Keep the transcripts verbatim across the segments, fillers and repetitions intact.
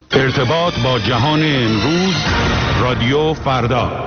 ارتباط با جهان امروز، رادیو فردا.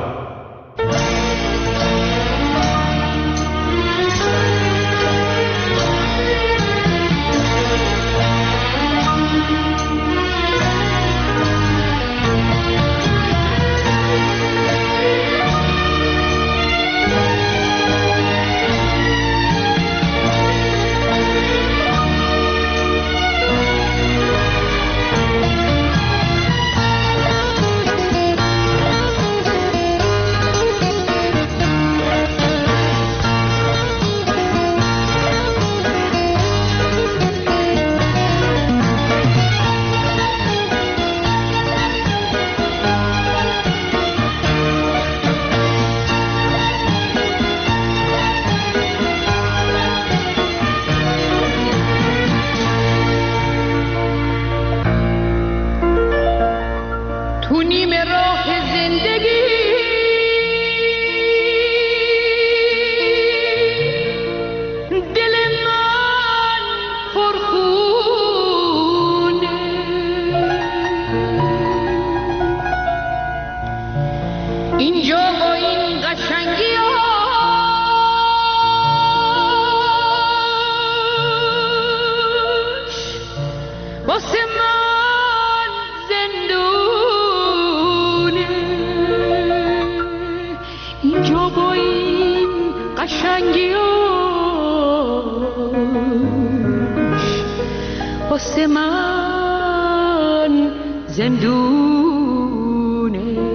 واسه من زندونه.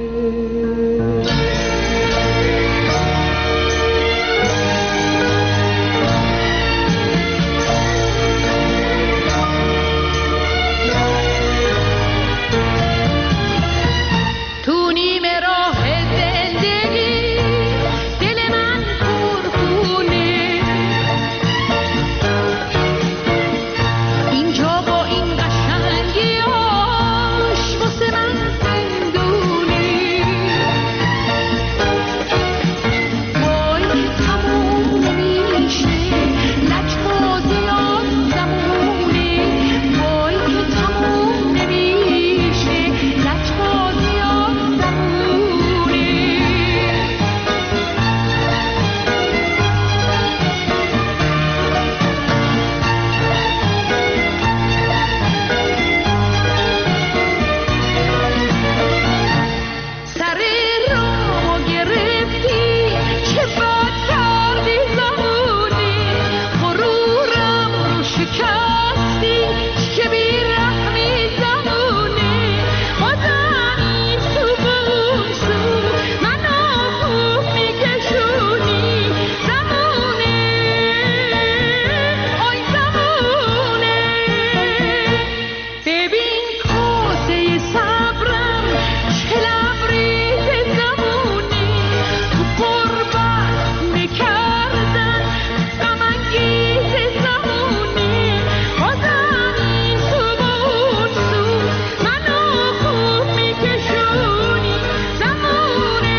تو نیم راه زندگی دل من پرخونه، اینجا با این قشنگیاش واسه من زندونی. وای تموم نمیشه لجبازیات زمونه، وای که تموم نمیشه لجبازیات زمونه. سر رامو گرفتی چه بد کردی زمونه، غرورم رو شکستی که بیرحمی زمونه. بازم این سو به اون سو منو خوب میکشونی زمونه، آی زمونه. ببین کاسه صبرم چه لبریز زمونه، تو قربت میکردن غم انگیز زمونه. بازم این سو به اون سو منو خوب میکشونی زمونه،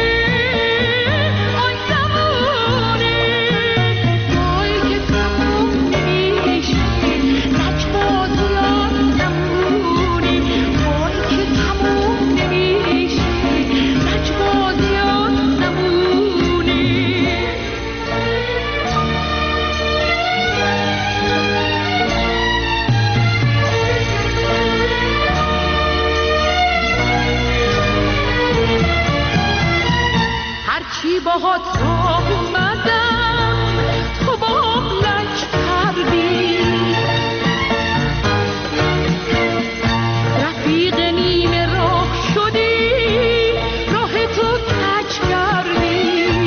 آی زمونه. وای که تموم نمیشه لجبازیات زمونی، وای که تموم نمیشه لجبازیات زمونی. هرچی باهات راه اومدم تو باهم لج کردی، رفیق نیمه راه شدی راه تو کج کردی.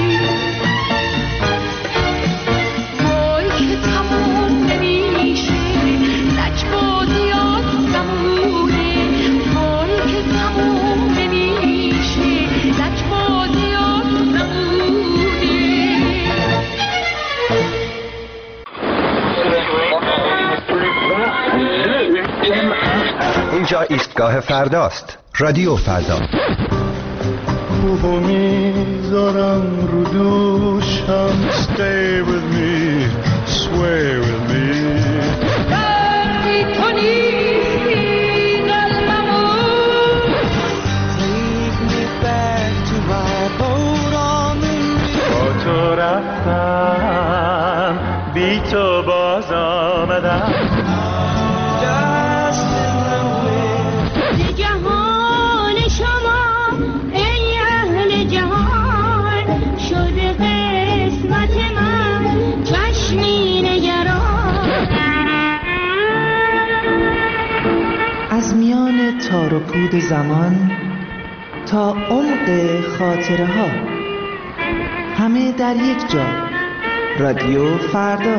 وای که تموم نمیشه لجبازیات زمونه، وای که تموم نمیشه لجبازیات زمونه. اینجا ایستگاه فرداست، رادیو فردا. کوبو میذارم رو دوشم stay with me, sway with me. بردی تو نیستی قلب قدم دست به جهان شما ای اهل جهان شده قسمت من چشمی نگران. از میان تار و پود زمان تا عمق خاطره ها، همه در یک جا. رادیو فردا.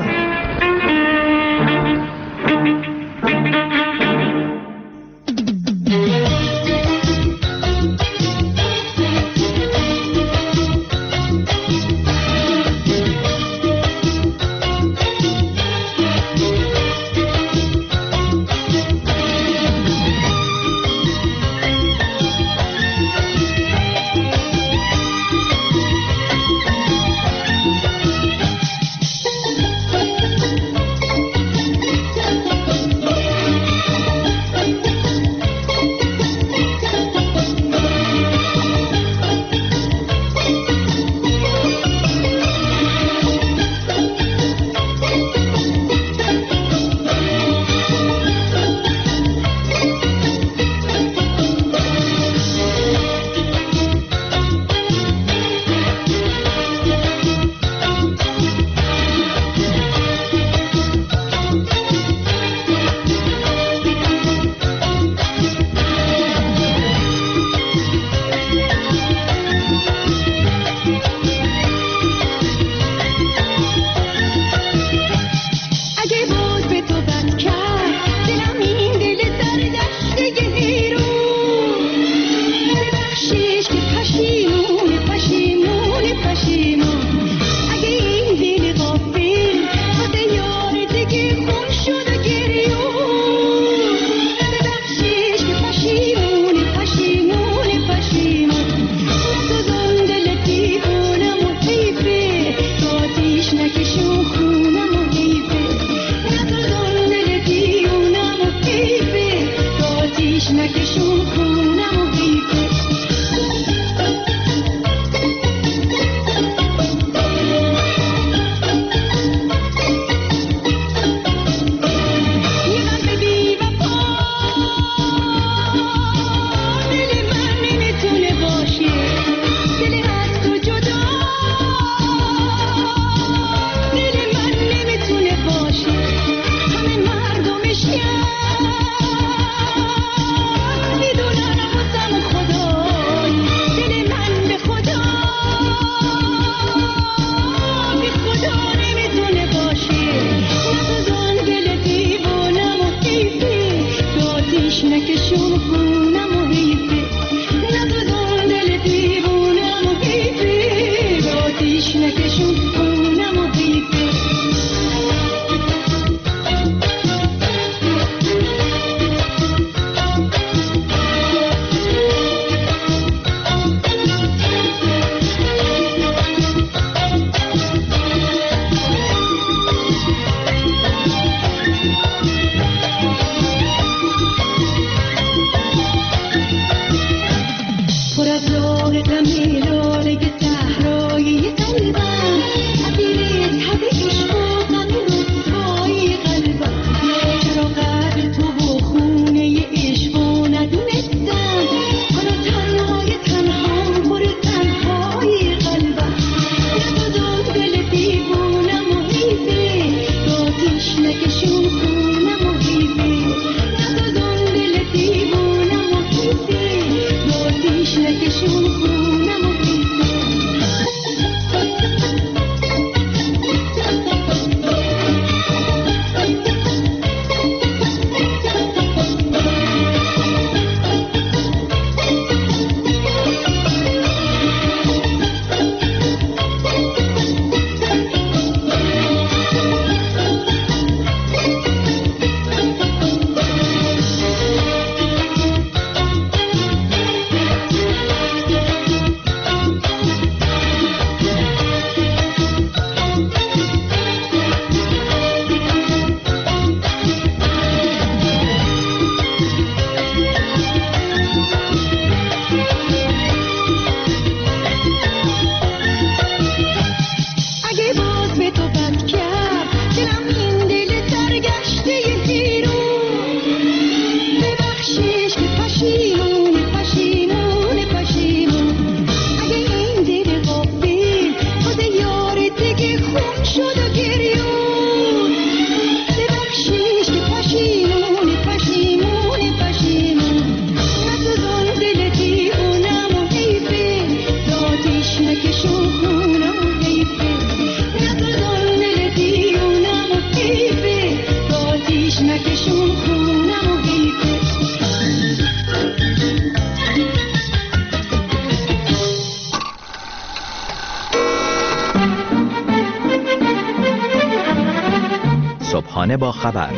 صبحانه با خبر،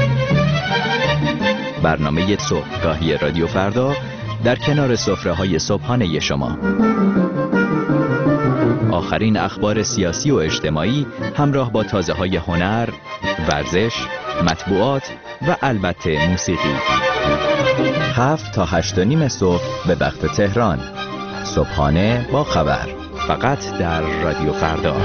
برنامه صبحگاهی رادیو فردا در کنار سفره‌های صبحانه شما. آخرین اخبار سیاسی و اجتماعی همراه با تازه‌های هنر، ورزش، مطبوعات و البته موسیقی. هفت تا هشت و نیم صبح به وقت تهران. صبحانه با خبر، فقط در رادیو فردا.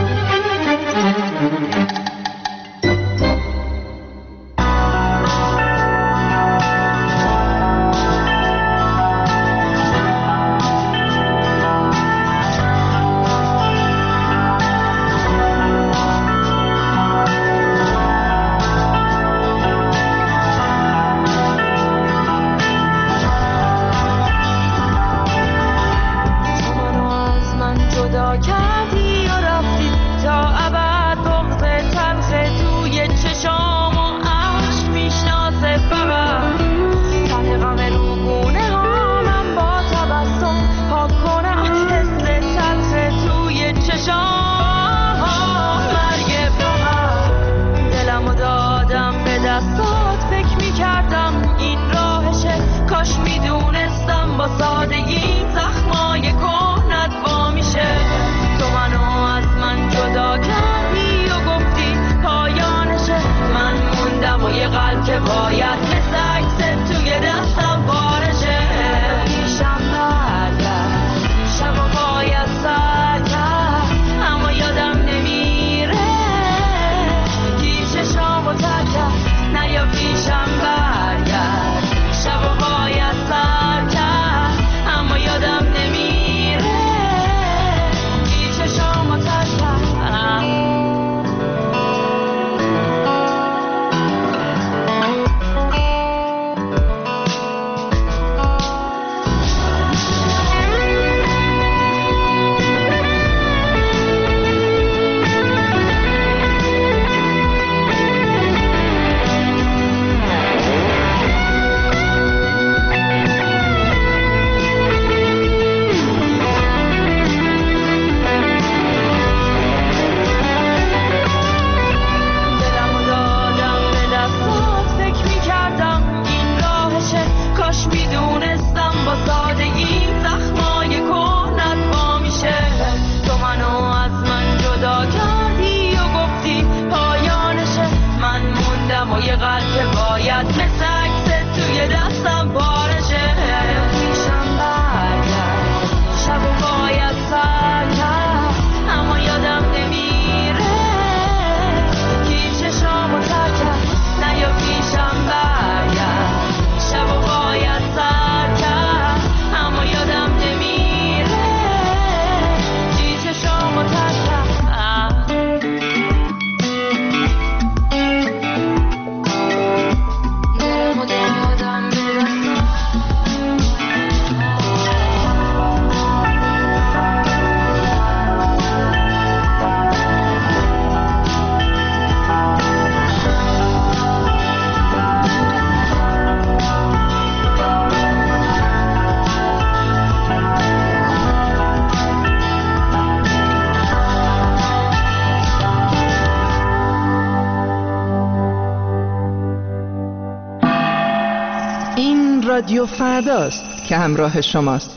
رادیو فرداست که همراه شماست.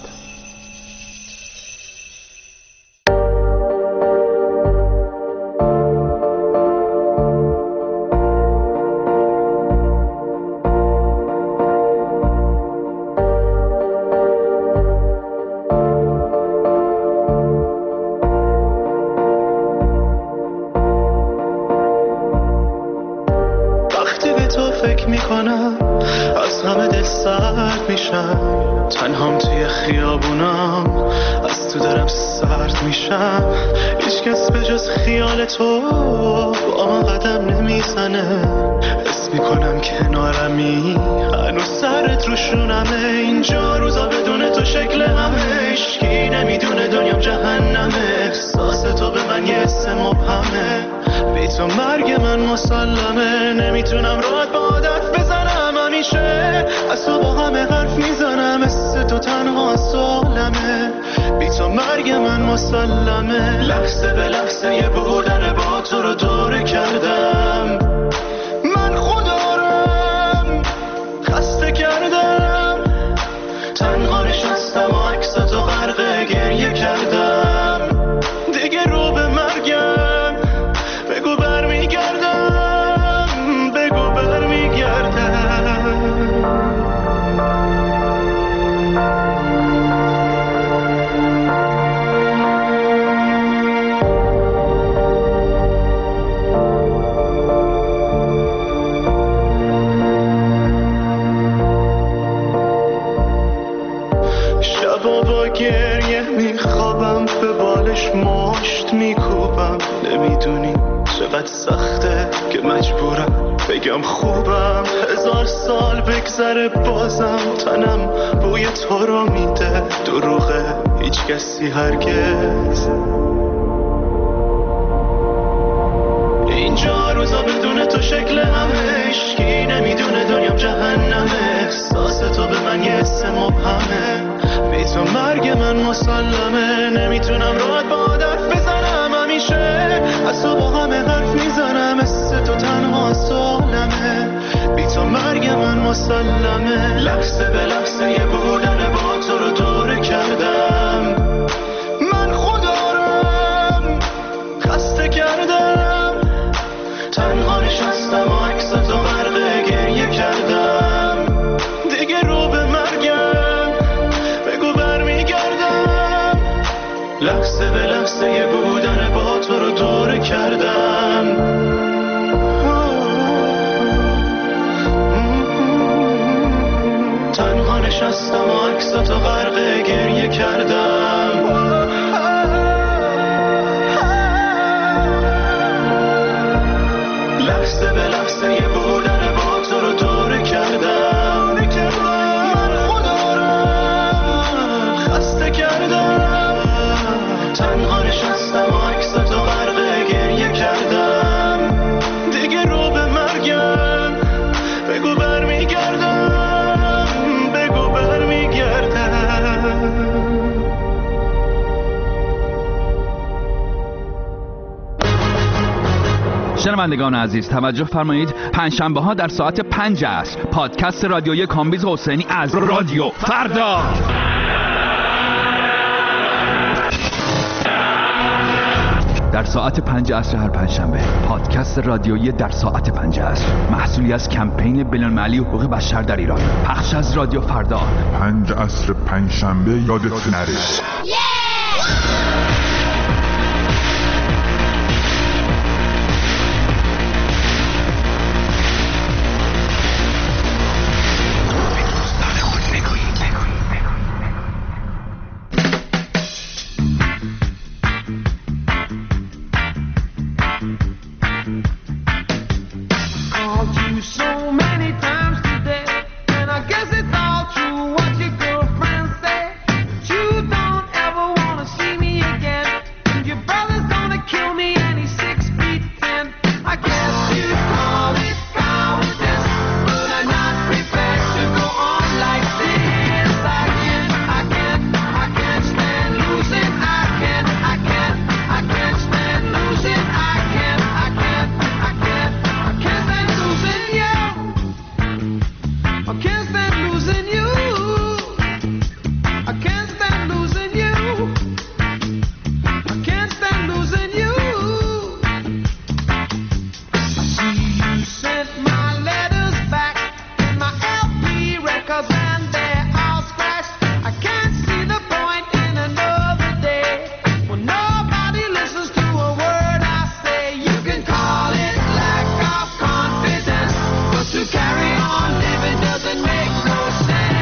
وقتی به تو فکر میکنم از همه دل سرد میشم، تنهام توی خیابونم از تو دارم سرد میشم، هیچ کس به جز خیال تو با من قدم نمیزنه، حس میکنم کنارمی هنوز سرت روشونمه، اینجا روزا بدون تو شکل همه، هیچکی نمیدونه دنیام جهنمه، احساس تو به من یه حس مبهمه، بی تو مرگ من مسلمه، نمیتونم راحت با عادت بزنم، همیشه از تو با همه حرف میزنم، مثل تو تنها سالمه، بی تو مرگ من مسلمه، لحظه به لحظه یه بودن با تو رو دوره کردم، من انقدر سخته که مجبورم بگم خوبم. هزار سال بگذره بازم تنم بوی تو رو میده. دروغه هیچ کسی هرگز اینجا روزا بدون تو شکل همه. هیچکی نمیدونه دنیام جهنمه. احساس تو به من یه حس مبهمه. بی تو مرگ من مسلمه. نمیتونم راحت با حرف بزنم. همیشه از تو با همه حرف میزنم. مثل تو تنها سالمه. بی تو مرگ من مسلمه. لحظه به لحظه یه بودن با تو رو دوره کردم. من خودارم خسته کردم. تنها نشستم و عکس تو غرق گریه کردم. دیگه رو به مرگم بگو برمیگردم. لحظه به لحظه یه بودن با تو رو دوره کردم. تنها نشستم و عکس تو غرق گریه کردم. لحظه به لحظه یه بودن با تو رو دوره کردم. من خودارم خسته کردم. تنها نشستم و عکس تو غرق گریه کردم. دیگه رو به مرگم بگو برمیگردم. بگو برمیگردم. شنوندگان عزیز توجه فرمایید. پنجشنبه ها در ساعت پنج عصر پادکست رادیویی کامبیز حسینی از رادیو فردا. در ساعت پنج عصر هر پنجشنبه پادکست رادیویی در ساعت پنج عصر محصولی از کمپین بین‌المللی حقوق بشر در ایران. پخش از رادیو فردا. پنج عصر پنجشنبه یادت نره. To carry on living doesn't make no sense.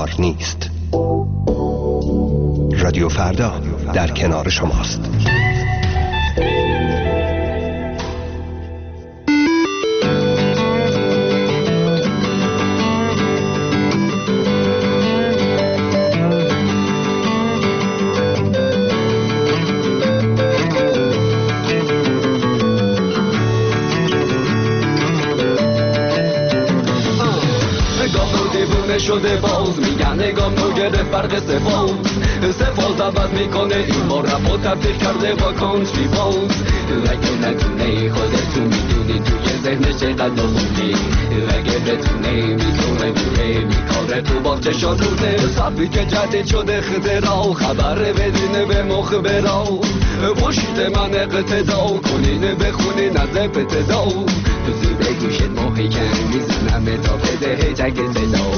کار نیست. رادیو فردا در کنار شماست. شده باز میگن نگام نو گرفت فرق سفاز سفاز عوض میکنه این بار رپ و تبدیل کرده با کانتری باز اگه نتونه خودتون میدونی توی ذهنش چقدر خوبی اگه بتونه میتونه بوده میکاره تو باغچه شادونه صفی که جدید شده خضرا خبر بدینه به مخبرا پشت من اقتدا کنین بخونین از ابتدا تو زیر گوشت محکم میزنم تا بده جگ صدا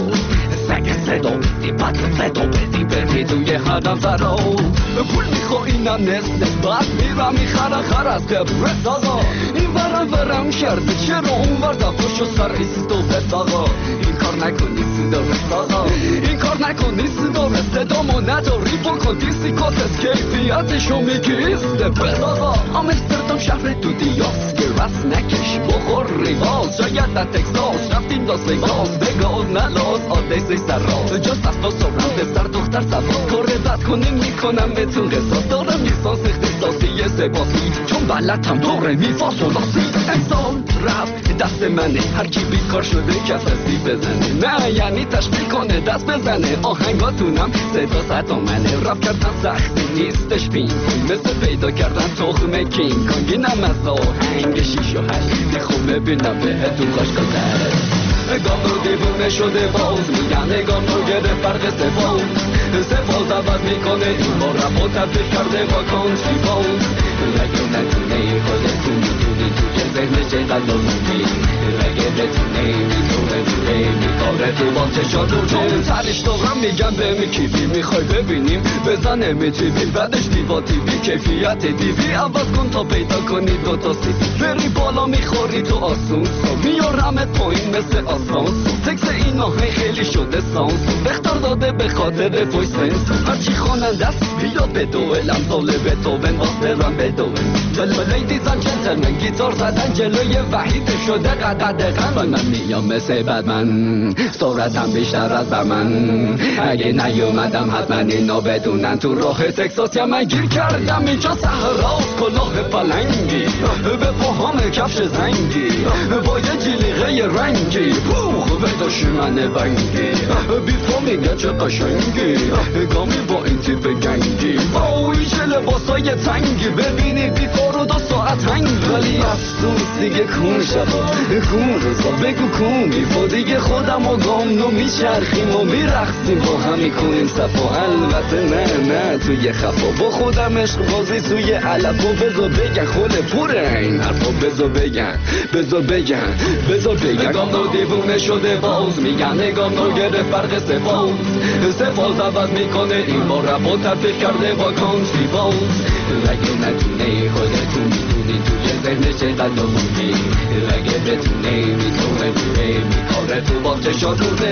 سگ صدا بدی بد صدا بدی بدی توی هدف سرا پول میخواه اینم نست نست بعد میرم میخره خر از قبر سازا این ورم ورم کرده چرا اون ور دفاش و سر ایست و بست آقا این کار نکنی صدا رست آقا این کار نکنی صدا رست صدامو نداری بکن دیسی کاتس کیفیتشو میگی ایست بست آقا آمستردام شهر تو دیاس گرس نکش بخور ریواز شاید در تکساس رفتیم داس ویگاس بگاز نلاز آدیسی سر راز جاست از تو سرم به سر دختر سباز کار بد کنین میکنم بهتون قصاص دارم لیسانس اختصاصی سپاسی چون بلدم دوره میفاس و لاسی انسان رفت دست منه هر کی بیکار شده کس هستی بزنه نه یعنی تشکیل کنه دست بزنه آهنگاتونم صدا صدا منه رفت کردن سختی نیستش پین مثل پیدا کردن تخم کینگ کانگ اینم از آهنگ شیش و هشت خوب ببینم بهتون خوش گذره گام رو دیوونه شده باز میگن نگام رو گره فرق سفاز سفاز عوض میکنه این بار رپ و تبدیل کرده با کانتری باز اگه نتونه خودتون میدونی تو که ذهنش چقدر لازمی اگه بتونه میتونه بوده میکاره تو با چشاتو چون سرش دارم میگم به میکیفی میخوای ببینیم بزنه میتیوی بعدش دیوا تیوی کیفیت دیوی عوض کن تا پیدا کنی دوتا سیفی بری بالا میخوری تو آسونسو میارمت پایین مثل آسانسو تکس این آهنگ خیلی شده سانسو بختار داده به خاطر ویسنسو هرچی خواننده است بیاد به دوئل امثال بتوون واسرم بدوئل لیدیز اند جنتلمن گیتار زدن جلوی وحید شده قدر دقیقا من میام مثل بدمن سرعتم بیشتر از بمن اگه نیومدم حتما اینا بدونن تو راه تکساسی من گیر کردم اینجا صحراست کلاه پلنگی به پاهام کفش زنگی با یه جلیقه رنگی بوخ به دشمن بنگی بیفا میگه چه قشنگی گامی با این تیپ گنگی با ایش لباسای تنگی ببینی بیفا رو دو ساعت هنگ ولی افسوس دیگه کون شبا کون روزا بگو کون بیفا دیگه خودم و گام نو میچرخیم و میرخصیم با هم میکنیم صفا البته نه نه توی خفا با خودم عشق بازی توی علف و بزا بگن خود پوره این حرفا بزا بگن بزا بگن بزا بگن گام نو دیوونه شده باز میگن نگام نو گره فرق سفاز سفاز عوض میکنه این بار رپ و تبدیل کرده با کانتری باز اگه نتونه خودتون میدونی توی ذهنش چقدر لازمی اگه بتونه میتونه بوده میکاره تو باغچه شادونه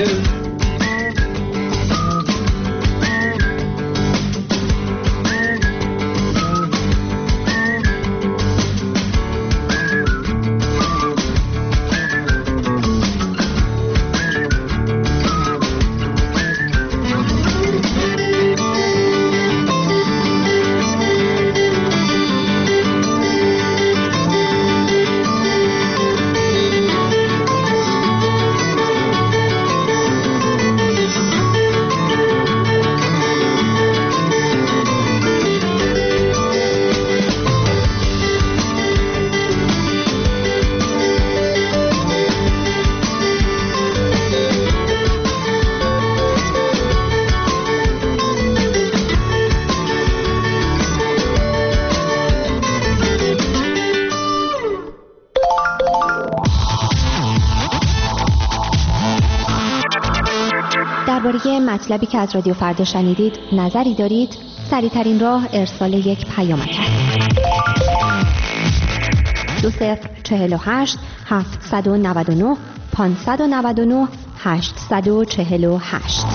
درباره مطلبی که از رادیو فردا شنیدید نظری دارید؟ سریع‌ترین راه ارسال یک پیامک است. دو صفر چهل و هشت هفتصد و نود و نه پانصد و نود و نه هشتصد و چهل و هشت.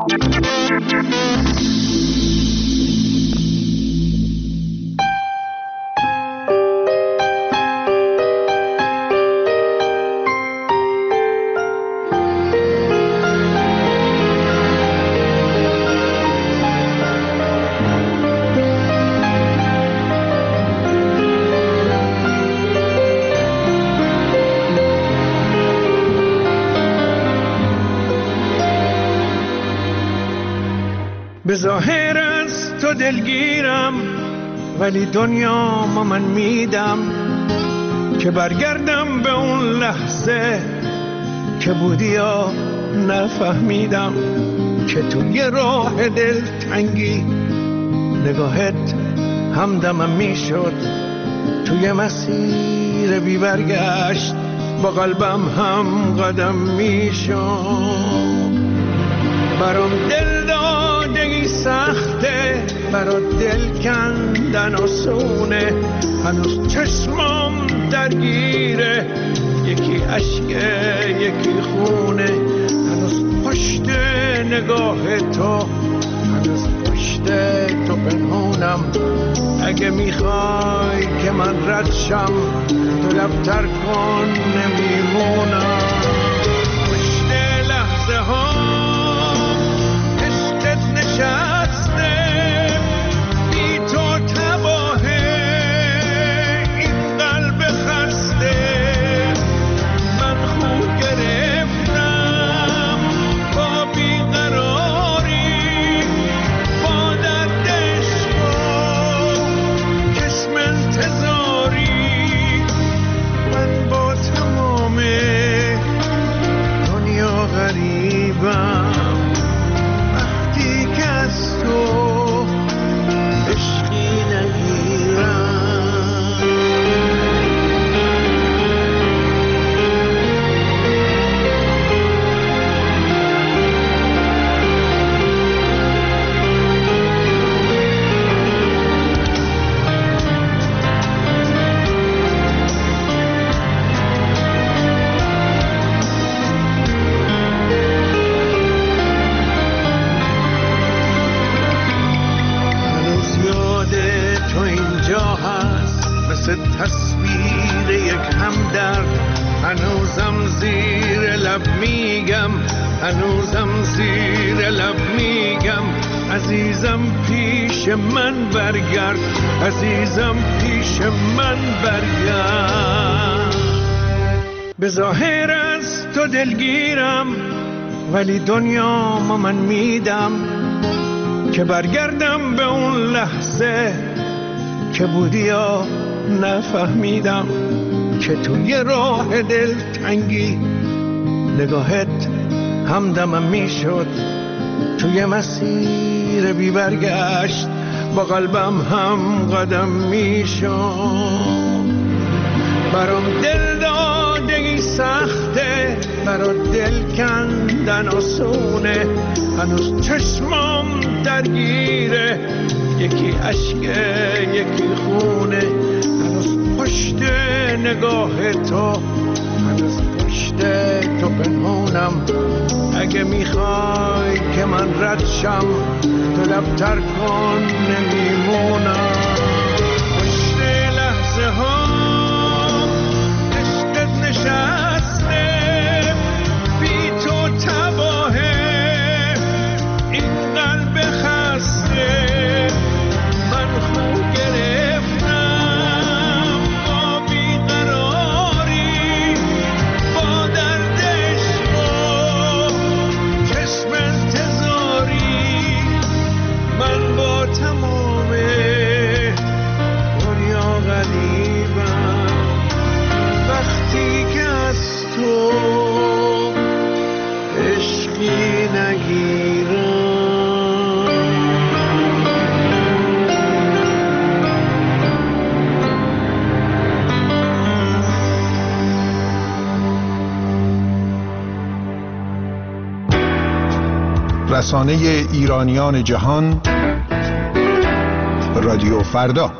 به ظاهر از تو دلگیرم، ولی دنیا ما من میدم که برگردم به اون لحظه که بودی یا نفهمیدم که توی راه دلتنگی نگاهت همدمم میشد، توی مسیر بی برگشت با قلبم هم قدم میشد. برام دل دادگی سخته، برات دل کندن آسونه، هنوز چشمام درگیره، یکی عشقه یکی خونه، هنوز پشت نگاه تو، هنوز پشت تو پنهونم. اگه میخوای که من رد شم تو لبتر کن، نمیمونم. پشت لحظه ها نشسته، بی تو تباهه این قلب خسته. من خود گرفتم با بیقراری، با درد عشق و کشم انتظاری. من با تمام دنیا غریبم، تو عشقی نگیرم. تصویر یک همدرد، هنوزم زیر لب میگم، هنوزم زیر لب میگم. عزیزم پیش من برگرد، عزیزم پیش من برگرد. به ظاهر از تو دلگیرم، ولی دنیا ما من میدم که برگردم به اون لحظه که بودی یا نفهمیدم که توی راه دلتنگی نگاهت همدمم میشد، توی مسیر بی برگشت با قلبم هم قدم میشد. برام دل دادگی سخته، برات دل کندن آسونه، هنوز چشمام درگیره، یکی عشقه یکی خونه، هنوز پشت نگاه تو، هنوز پشت تو پنهونم. اگه میخوای که من رد شم تو لبتر کن، نمیمونم. پشت لحظه ها عشقت نشسته، بی تو تباهه این قلب خسته. من خود گرفتم با بیقراری، با درد عشق و چشم انتظاری. من با تمام دنیا غریبم، وقتی که از تو عشقی نگیرم. رسانه ایرانیان جهان، رادیو فردا.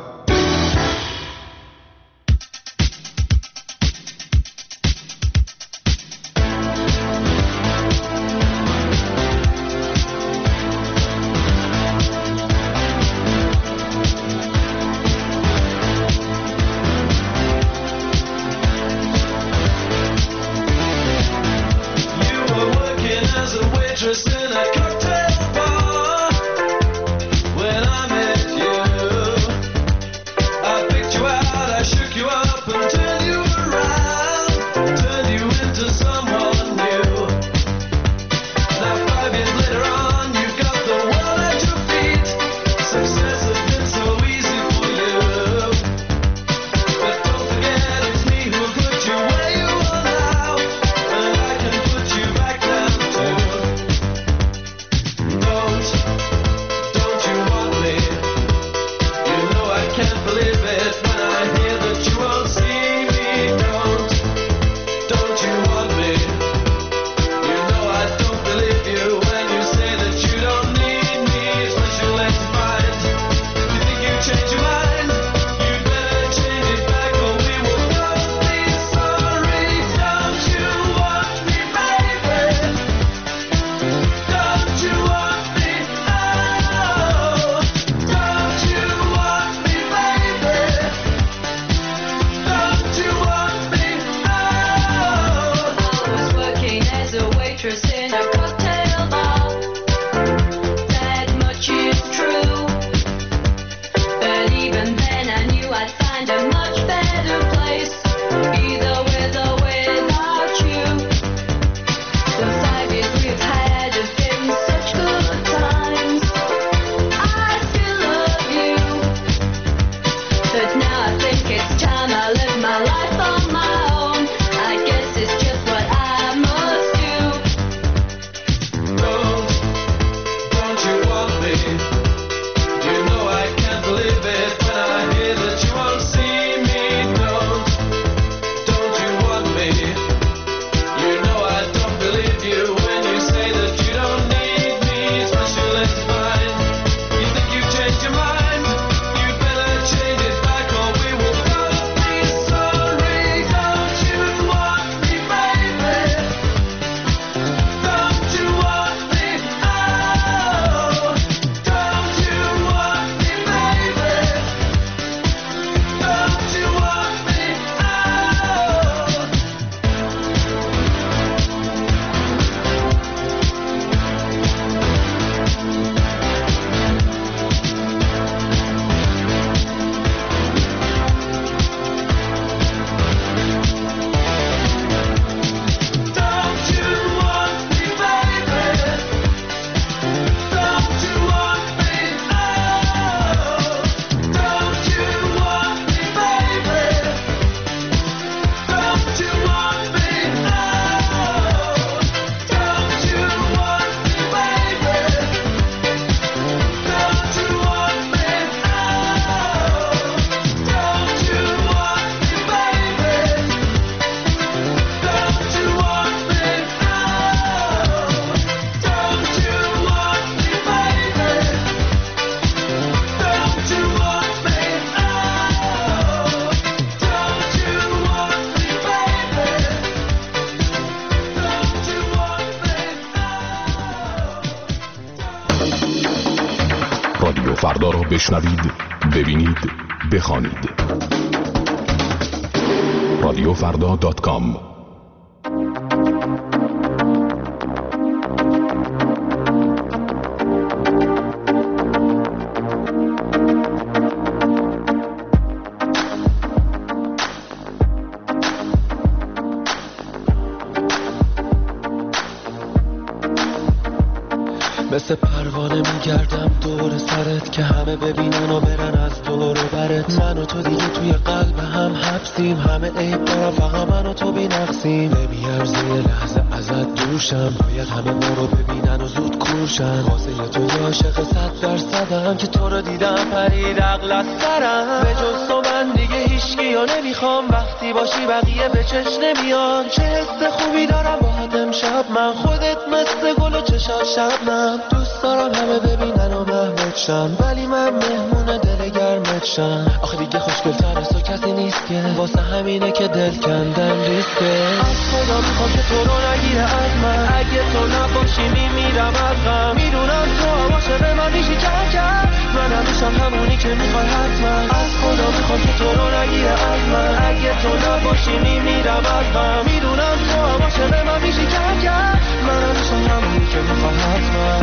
فردا را بشنوید، ببینید، بخوانید. رادیو فردا دات کام. مثل پروانه میگردم دور سرت که همه ببینن و برن از دور و برت. من و تو دیگه توی قلب هم حبسیم، همه عیب دارم فقط من و تو بی نقصیم. نمیارزه یه لحظه ازت دورشم، باید همه ما رو ببینن و زود کورشن. واسه تو یه عاشق صد درصدم که تو رو دیدم پرید عقل از سرم. به جز تو من دیگه هیچکی رو نمیخوام، وقتی باشی بقیه به چش نمیان. چه حس خوبی دارم باهات امشب من، خودت مثل گل و چشات شبنم. دوست دارم همه ببینن و محمد شن، ولی من مهمون دل گرمت شن. آخه دیگه خوشگل‌تر از تو کسی نیست که، واسه همینه که دل کندم ریسکه. از خدا میخوام که تو رو نگیره از من، اگه تو نباشی میمیرم از غم. میدونم تو هم عاشق من میشی کم کم، من همیشم همونی که میخوای حتما. از خدا میخوام که تو رو نگیره از من، اگه تو نباشی میمیرم از غم. میدونم تو هم عاشق من میشی کم کم، من همیشم همونی که میخوای حتما.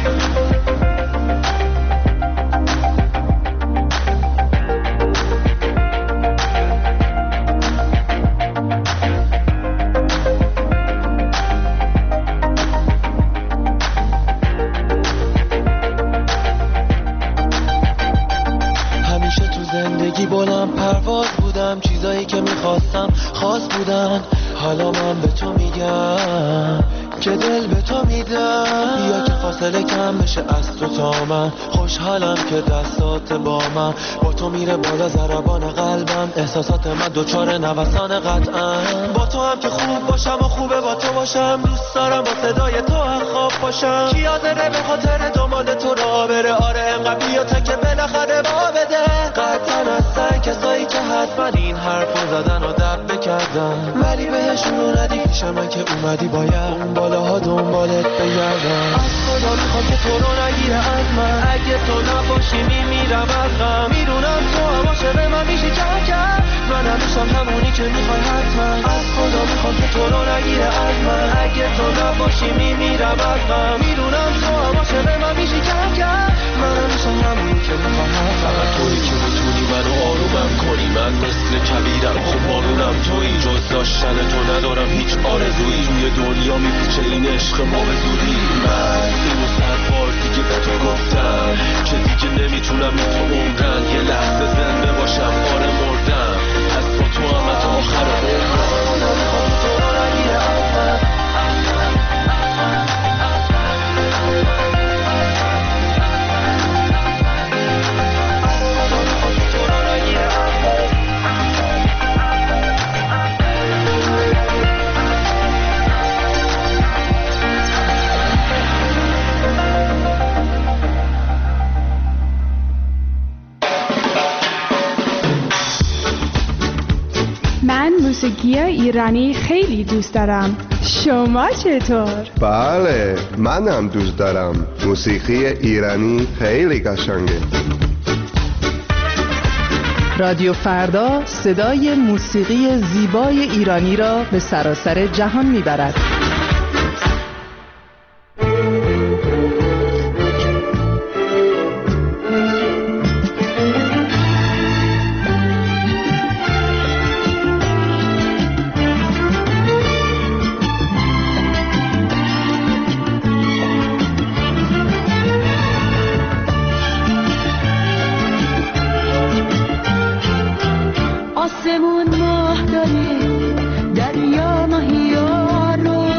همیشه تو زندگی بلند پرواز بودم، چیزایی که میخواستم خاص بودن. حالا من به تو میگم که دل به تو میدم، بیا که فاصله کم بشه از تو تا من. خوشحالم که دستات با من، با تو میره بالا ضربان قلبم. احساسات من دوچار نوسان قطعا، با تو هم که خوب باشم و خوبه با تو باشم. دوست دارم با صدای تو هم خواب باشم، کی حاضره به خاطر دنبال تو را بره. آره انقدر بیا تا که بالاخره با بده. قطعا هستن کسایی که حتما این حرفو زدن و دب بکردن، ولی بهشون رو ندی پیش من که اومدی باید اون بالاها دنبالت بگردم. از خدا میخوام که تو رو نگیره از من، اگه تو نباشی میمیرم از غم. میدونم تو هم عاشق من میشی کم کم، من همیشم همونی که میخوای حتما. از خدا میخوام که تو رو نگیره از من، اگه تو نباشی میمیرم از غم. میدونم تو هم عاشق من میشی کم کم، من همیشم همونی که میخوای حتما. فقط تویی که میتونی منو آرومم کنی، من مثل کبیرم خب بارونم تویی. جز داشتن تو ندارم هیچ آرزویی، توی دنیا میپیچه این عشق ما به زودی. من اینو صد بار دیگه به تو گفتم که دیگه نمیتونم بی تو عمرن. یه لحظه زنده باشم آره مردم، از با تو هم تا آخر عمرم. تو رو نگیره از من، من موسیقی ایرانی خیلی دوست دارم. شما چطور؟ بله منم دوست دارم. موسیقی ایرانی خیلی قشنگه. رادیو فردا صدای موسیقی زیبای ایرانی را به سراسر جهان میبرد. آسمون ماه داره، دریا ماهی‌ها رو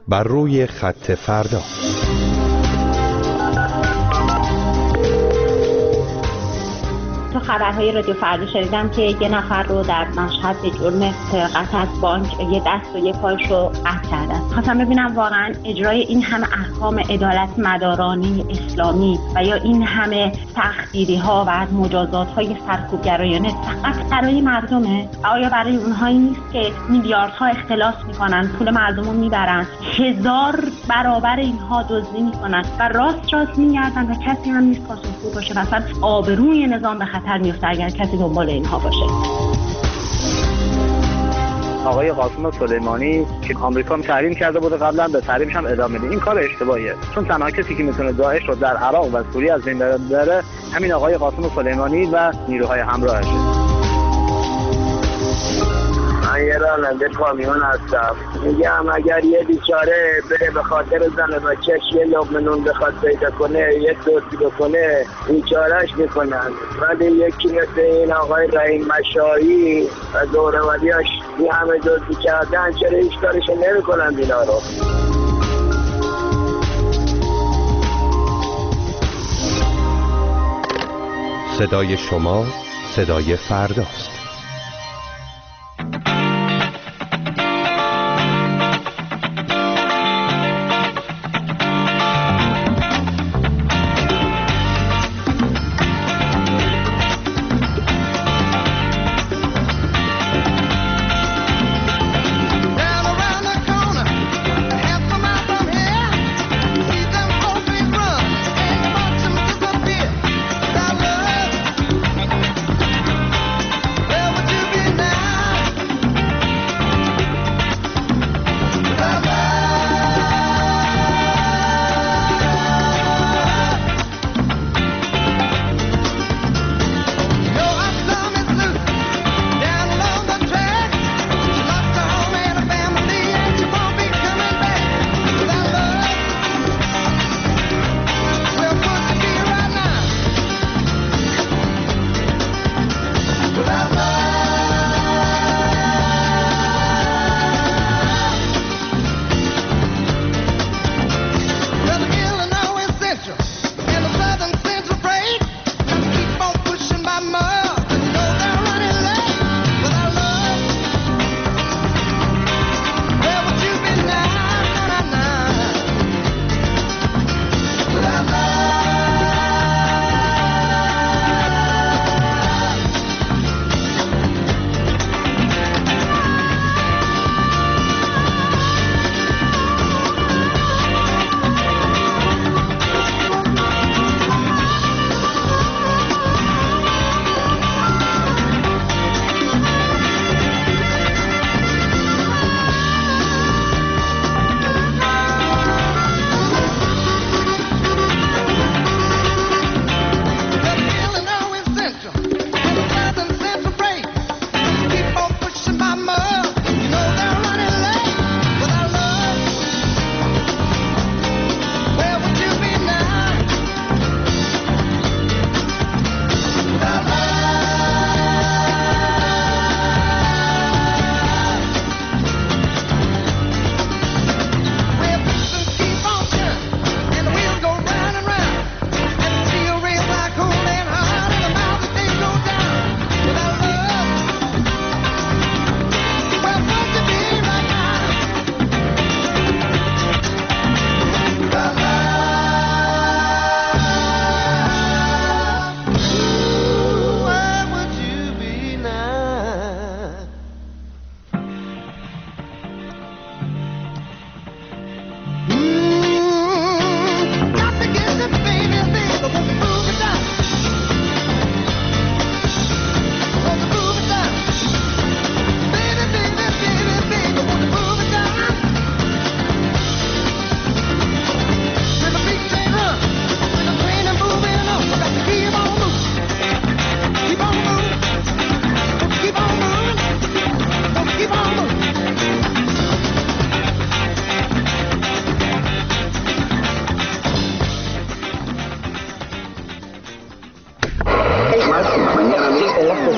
بر روی خط فردا. تو خبرهای رادیو فردا شنیدم که یه نفر رو در مشهد به جرم سرقت از بانک یه دست و یه پایش رو قطع کردن. خواستم ببینم واقعا اجرای این همه احکام عدالت مدارانی اسلامی و یا این همه سختگیری ها و مجازات های سرکوبگرایانه فقط برای مردمه؟ آیا برای اونهایی نیست که میلیاردها اختلاس میکنن، پول مردم رو میبرن، هزار برابر اینها دزدی میکنن و راست راست میگردن و کسی هم نیست پاسخگو باشه؟ مثلا آبروی نظام به خطر میفته اگر کسی دنبال اینها باشه. آقای قاسم سلیمانی که آمریکا تحریم کرده بوده قبلا، به تحریمش هم ادامه میده. این کار اشتباهیه، چون تنها کسی که میتونه داعش رو در عراق و سوریه از بین ببره همین آقای قاسم سلیمانی و نیروهای همراهشه. من یه راننده کامیون هستم. میگم اگر یه بیچاره بره به خاطر زن بچه‌ش یه لقمه نون بخواد پیدا کنه، یه دزدی بکنه، بیچارهش میکنن. ولی یکی مثل این آقای رحیم مشایی و دوروریاش این همه دزدی کردن، چرا هیچ کارشو نمیکنن اینا رو؟ صدای شما صدای فرداست.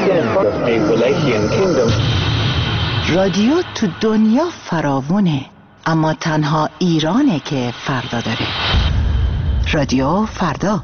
رادیو تو دنیا فراوونه، اما تنها ایرانه که فردا داره. رادیو فردا.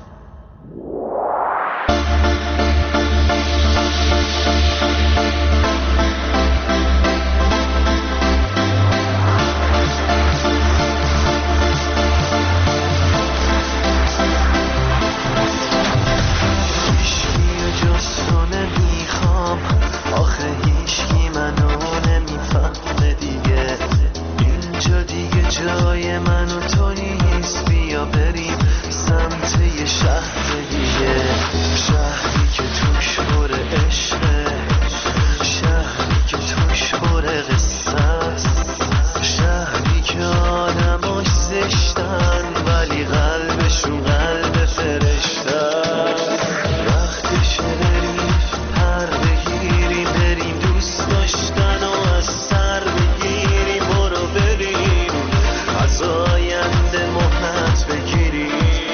جای من و تو نیست، بیا بریم سمت یه شهر دیگه، شهری که توش پر عشقه، شهری که توش پر قصه است، شهری که آدماش زشتن ولی قلبشون قلب فرشته است. وقتشه بریم پر بگیریم، بریم دوست داشتن و از سر بگیریم، برو بریم از آینده محنت بگیری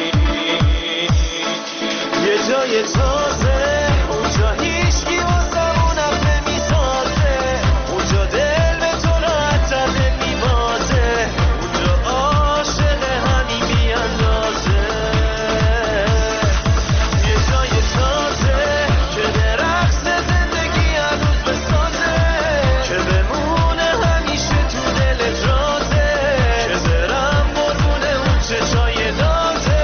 یه جای تازه، اونجا هیچکی واسمونم نمیسازه، اونجا دل به تو راحت‌تر نمیبازه، اونجا عاشق همین بیاندازه. یه جای تازه که درخت زندگی هنوز بسازه، که بمونه همیشه تو دلت رازه، چشای دازه.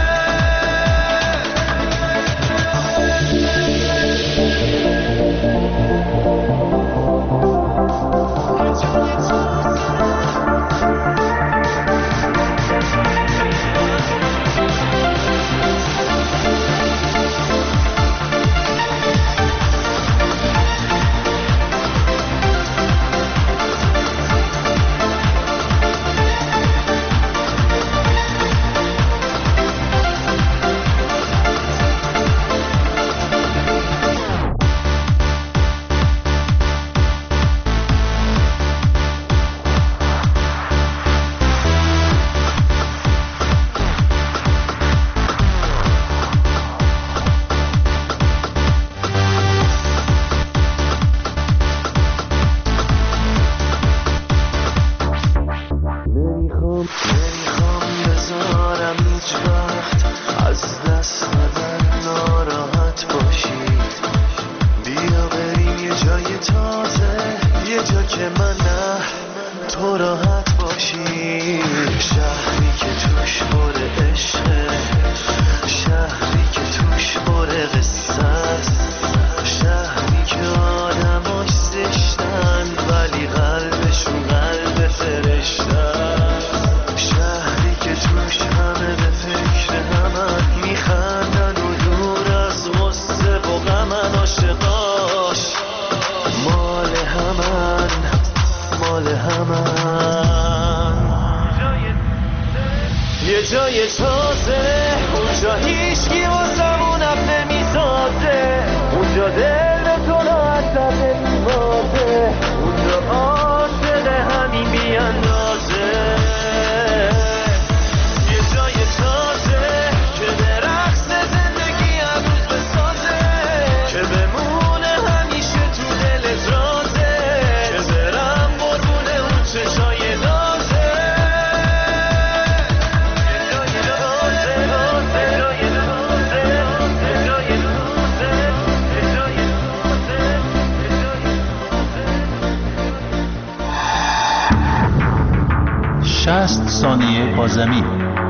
شصت ثانیه با زمین.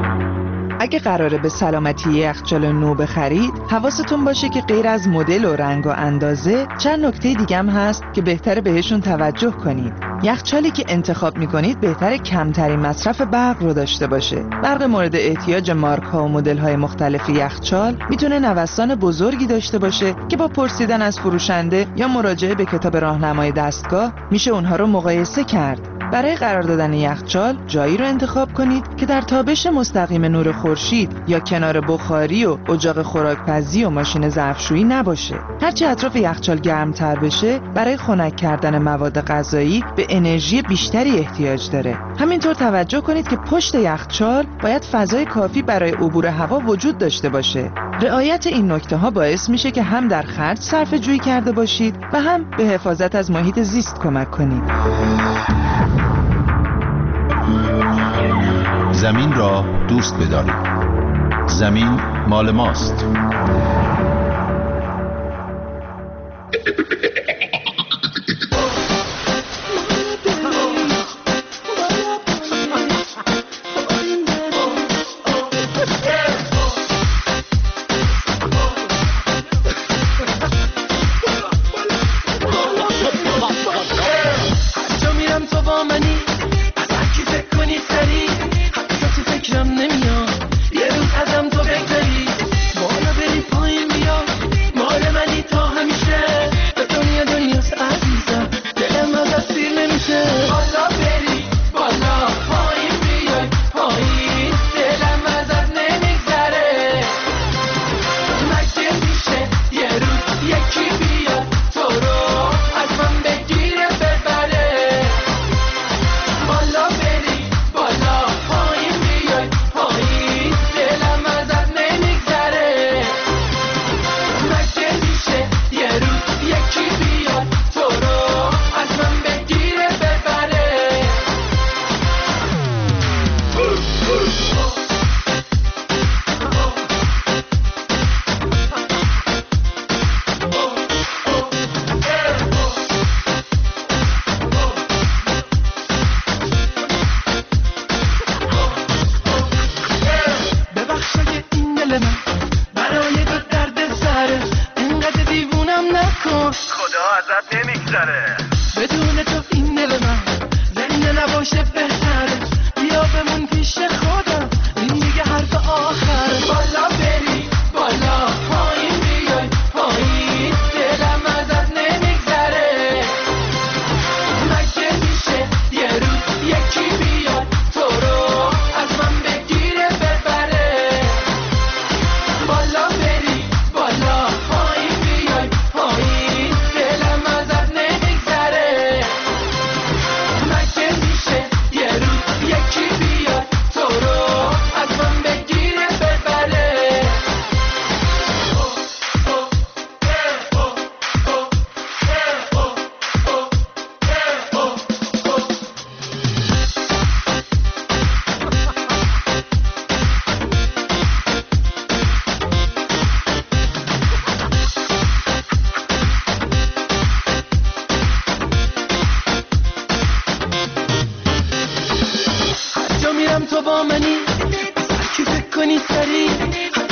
اگه قراره به سلامتی یخچال نو بخرید، حواستون باشه که غیر از مدل و رنگ و اندازه چند نکته دیگه هم هست که بهتره بهشون توجه کنید. یخچالی که انتخاب میکنید بهتره کمترین مصرف برق رو داشته باشه. برق مورد احتیاج مارک ها و مدل های مختلف یخچال میتونه نوسان بزرگی داشته باشه که با پرسیدن از فروشنده یا مراجعه به کتاب راهنمای دستگاه میشه اونها رو مقایسه کرد. برای قرار دادن یخچال جایی رو انتخاب کنید که در تابش مستقیم نور خورشید یا کنار بخاری و اجاق خوراکپزی و ماشین ظرفشویی نباشه. هرچی اطراف یخچال گرمتر بشه، برای خنک کردن مواد غذایی به انرژی بیشتری احتیاج داره. همینطور توجه کنید که پشت یخچال باید فضای کافی برای عبور هوا وجود داشته باشه. رعایت این نکته ها باعث میشه که هم در خرج صرفه جویی کرده باشید و هم به حفاظت از محیط زیست کمک کنید. زمین را دوست بدارید. زمین مال ماست.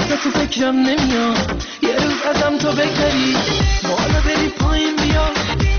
نمیاد یه روز ازم تو بگذری بالا بری پایین بیا